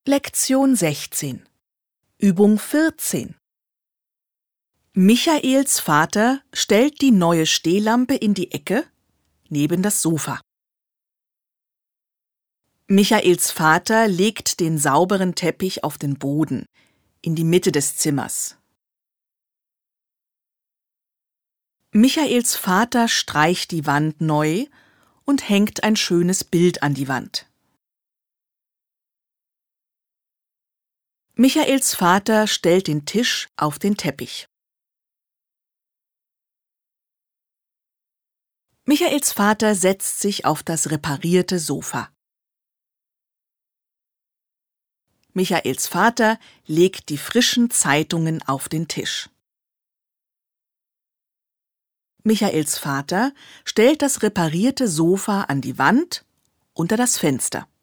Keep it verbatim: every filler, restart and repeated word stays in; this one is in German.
Lektion sechzehn. Übung vierzehn. Michaels Vater stellt die neue Stehlampe in die Ecke, neben das Sofa. Michaels Vater legt den sauberen Teppich auf den Boden, in die Mitte des Zimmers. Michaels Vater streicht die Wand neu und hängt ein schönes Bild an die Wand. Michaels Vater stellt den Tisch auf den Teppich. Michaels Vater setzt sich auf das reparierte Sofa. Michaels Vater legt die frischen Zeitungen auf den Tisch. Michaels Vater stellt das reparierte Sofa an die Wand unter das Fenster.